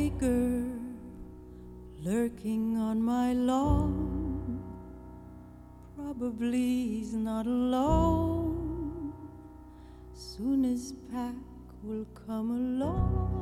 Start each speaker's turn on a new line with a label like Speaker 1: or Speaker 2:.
Speaker 1: heartbreaker lurking on my lawn. Probably he's not alone. Soon his pack will come along.